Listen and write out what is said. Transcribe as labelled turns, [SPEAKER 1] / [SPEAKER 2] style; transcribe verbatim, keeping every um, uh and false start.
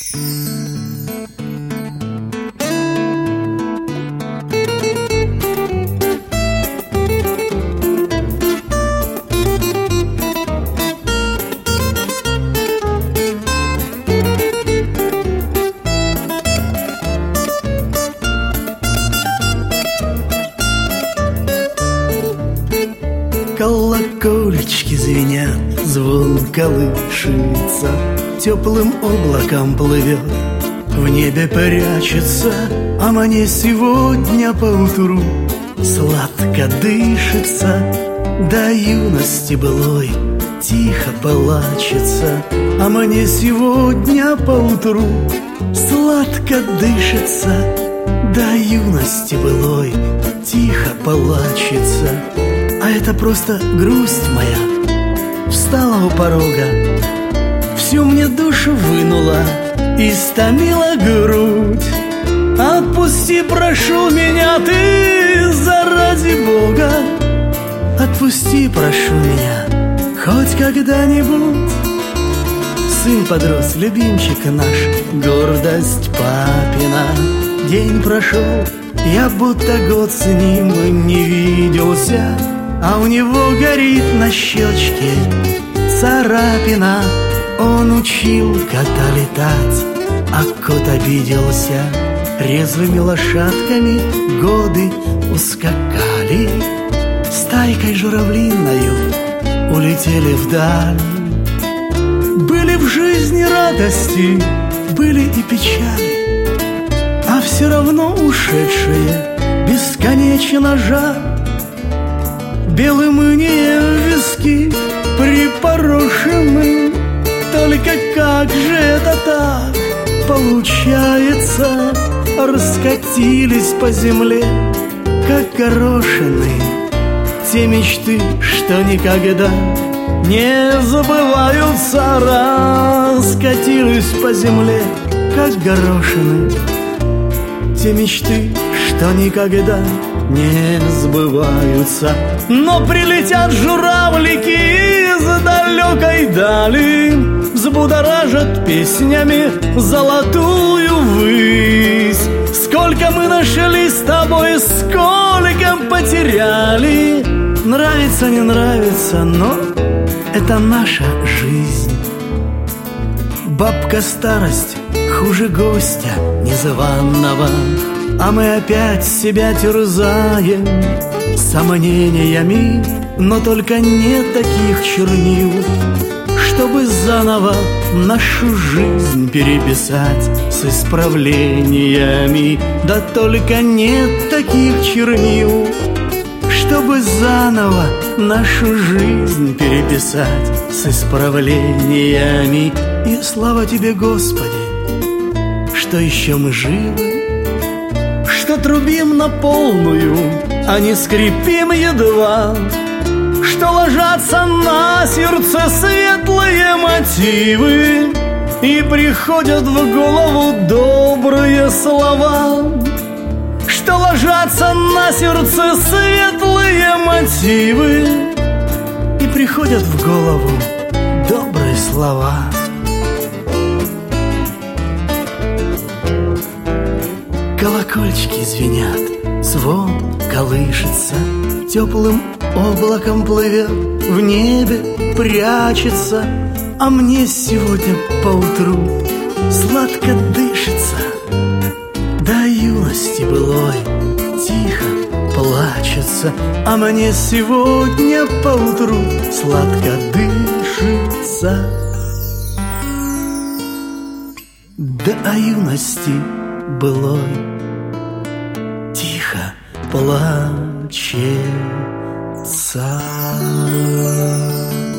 [SPEAKER 1] Колокольчики звенят, звон колышется, теплым облаком плывет, в небе прячется, а мне сегодня поутру сладко дышится, до юности былой тихо плачется, а мне сегодня поутру сладко дышится, до юности былой тихо плачется. А это просто грусть моя встала у порога, всю мне душу вынула и стомила грудь. Отпусти, прошу меня, ты заради Бога, отпусти, прошу меня, хоть когда-нибудь. Сын подрос, любимчик наш, гордость папина. День прошел, я будто год с ним не виделся, а у него горит на щечке царапина. Он учил кота летать, а кот обиделся. Резвыми лошадками годы ускакали, стайкой журавлиною улетели вдаль. Были в жизни радости, были и печали, а все равно ушедшие бесконечно жаль. Белым инеем виски припорошены, только как же это так получается? Раскатились по земле, как горошины, те мечты, что никогда не забываются. Раскатились по земле, как горошины, те мечты, что никогда не сбываются. Но прилетят журавлики из далекой дали, взбудоражат песнями золотую высь. Сколько мы нашли с тобой, сколько потеряли. Нравится, не нравится, но это наша жизнь. Бабка старость хуже гостя незваного, а мы опять себя терзаем сомнениями. Но только нет таких чернил, чтобы заново нашу жизнь переписать с исправлениями. Да только нет таких чернил, чтобы заново нашу жизнь переписать с исправлениями. И слава тебе, Господи, что еще мы живы, что трубим на полную, а не скрипим едва, что ложатся на сердце светлые мотивы и приходят в голову добрые слова, что ложатся на сердце светлые мотивы и приходят в голову добрые слова. Колокольчики звенят, звон колышется, теплым облаком плывет, в небе прячется, а мне сегодня поутру сладко дышится, до юности былой тихо плачется, а мне сегодня поутру сладко дышится. До юности былой тихо плачется.